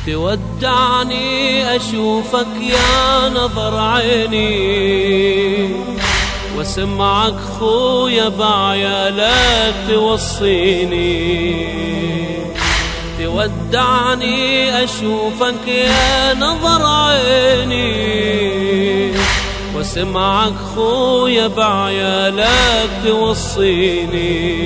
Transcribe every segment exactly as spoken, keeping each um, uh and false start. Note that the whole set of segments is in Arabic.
تودعني أشوفك يا نظر عيني، واسمعك خويا بعيالك توصيني. تودعني أشوفك يا نظر عيني، واسمعك خويا بعيالك توصيني.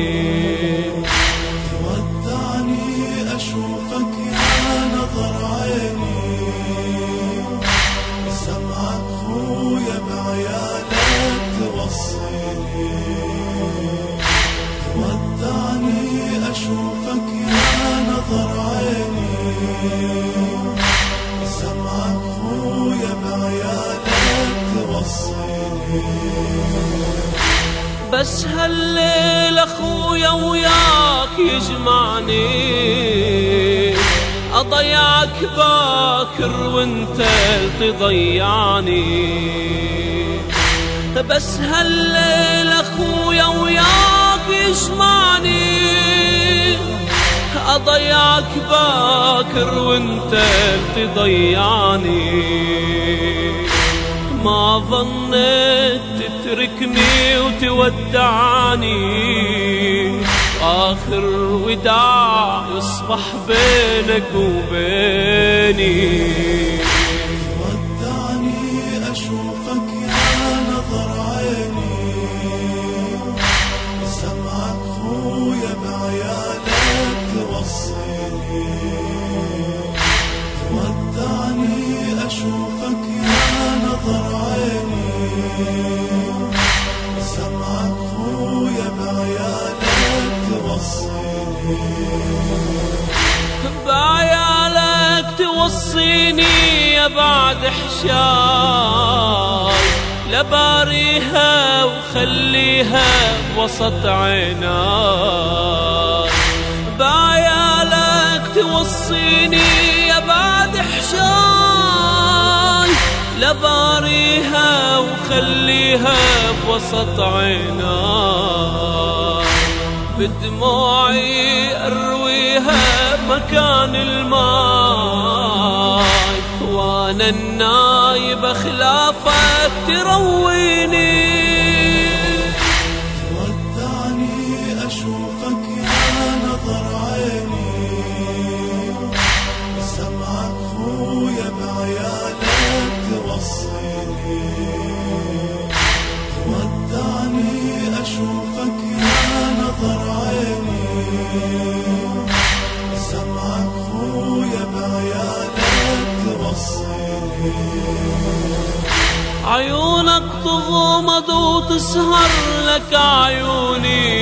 بس هالليل اخويا وياك يجمعني، اضيعك باكر وانت تضيعني. بس هالليل اخويا وياك يجمعني، اضيعك باكر وانت تضيعني. ما ظنيت تتركني وتودعني، آخر وداع يصبح بينك وبيني. تودعني أشوفك يا نظر عيني، سمعك خويا بعيالك توصيني. تودعني أشوفك يا نظر عيني، سمعك خويا بعيالك توصيني. بعيالك توصيني يا بعد حشاي، لباريها وخليها بوسط عيناي. بعيالك توصيني يا بعد حشاي، لباريها وخليها بوسط عيناي. بدموعي ارويها مكان الماي، وانا النايب خلافك ترويني. تودعني اشوفك يا نظر عيني، سمعك خويا بعيالك توصيني. تودعني اشوفك يا نظر عيني، سمعك خويا بعيالك توصيني. عيونك تغمض وتسهر لك عيوني،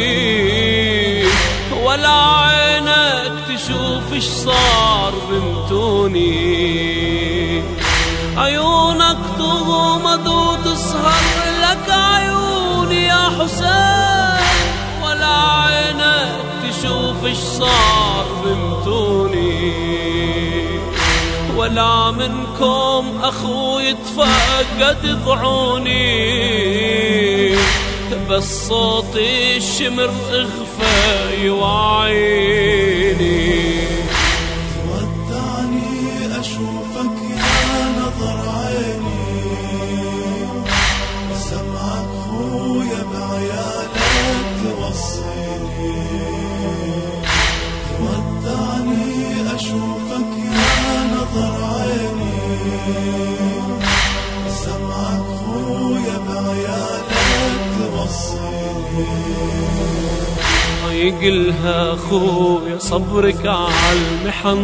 ولا عينك تشوف اش صار بمتوني. عيونك تغمض وتسهر لك عيوني يا حسين، ولا عينك تشوف اش صار بمتوني. ولا منكم اخوي يتفقد ضعوني، بس صوتي الشمر اغفى يوعيني. تودعني اشوفك يا نظر عيني، سمعك خويا بعيالك توصيني. تودعني اشوفك يا نظر عيني، سمعك خويا بعيالك توصيني. يقلها خويا صبرك عالمحن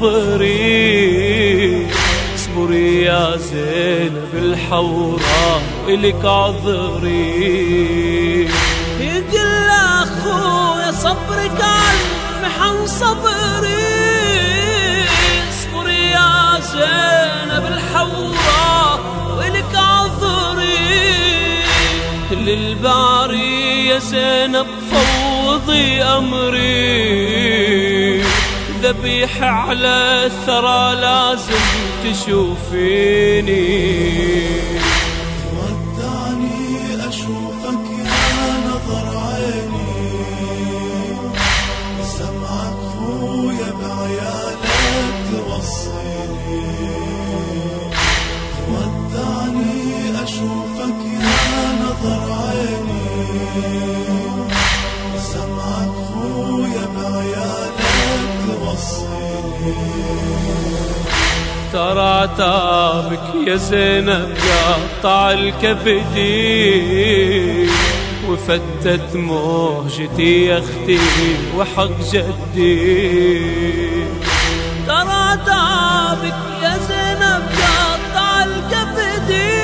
صبري، اصبري يا زينب الحوراء إلك عذري. يقلها خويا صبرك عالمحن صبري، اصبري يا زينب الحوراء وإلك عذري. للباري يا زينب فوضي أمري، ذبيح على الثرى لازم تشوفيني. تودعني أشوفك يا نظر عيني، سمعك خويا بعيالك توصي. ودعني أشوفك يا نظر عيني، سمعك خويا بعيالك توصيني. ترى عتابك يا زينب قطع الكبدي، وفتت موجتي يا اختي وحق جدي. ترى عتابك يا زينب قطع الكبدي،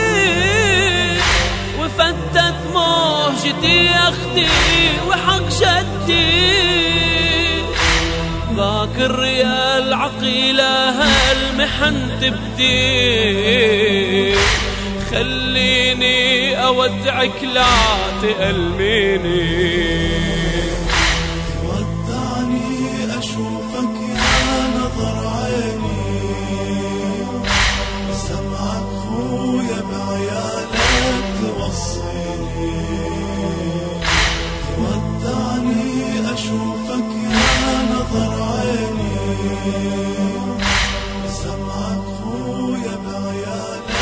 وفتت موجتي يا اختي وحق جدي. باكر يا العقيلة هالمحن تبدي، خليني أودعك لا تألميني. ودعني أشوفك يا نظر عيني، سمعك خويا بعيالك توصيني. ودعني أشوفك يا نظر عيني، سمعك خويا بعيالك